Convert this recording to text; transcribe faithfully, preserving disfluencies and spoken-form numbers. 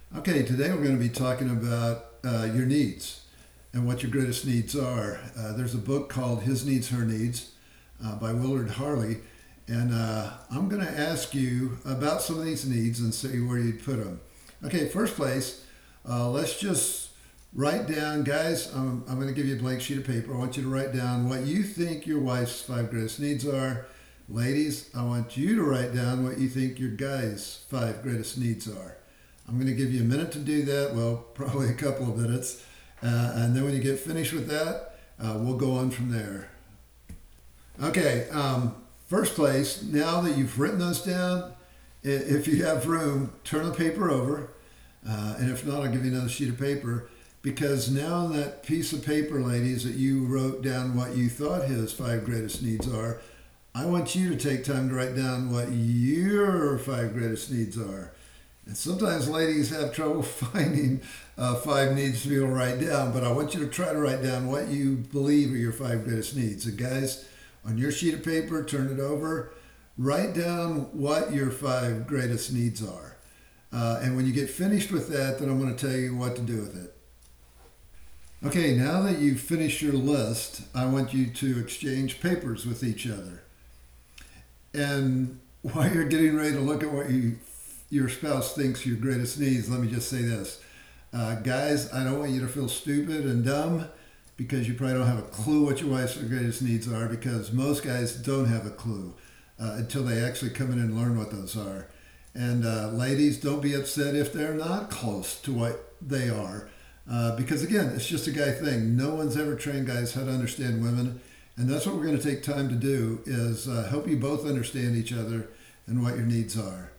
Okay, today we're going to be talking about uh, your needs and what your greatest needs are. Uh, there's a book called His Needs, Her Needs uh, by Willard Harley, and uh, I'm going to ask you about some of these needs and see where you'd put them. Okay, first place, uh, let's just write down, guys, I'm, I'm going to give you a blank sheet of paper. I want you to write down what you think your wife's five greatest needs are. Ladies, I want you to write down what you think your guy's five greatest needs are. I'm going to give you a minute to do that, well, probably a couple of minutes. Uh, and then when you get finished with that, uh, we'll go on from there. Okay, um, first place, now that you've written those down, if you have room, turn the paper over. Uh, and if not, I'll give you another sheet of paper. Because now on that piece of paper, ladies, that you wrote down what you thought his five greatest needs are, I want you to take time to write down what your five greatest needs are. And sometimes ladies have trouble finding uh, five needs to be able to write down, but I want you to try to write down what you believe are your five greatest needs. And guys, on your sheet of paper, turn it over, write down what your five greatest needs are. Uh, and when you get finished with that, then I'm going to tell you what to do with it. Okay, now that you've finished your list, I want you to exchange papers with each other. And while you're getting ready to look at what you your spouse thinks your greatest needs, let me just say this. Uh, guys, I don't want you to feel stupid and dumb because you probably don't have a clue what your wife's greatest needs are, because most guys don't have a clue uh, until they actually come in and learn what those are. And uh, ladies, don't be upset if they're not close to what they are. Uh, because again, it's just a guy thing. No one's ever trained guys how to understand women. And that's what we're going to take time to do, is uh, help you both understand each other and what your needs are.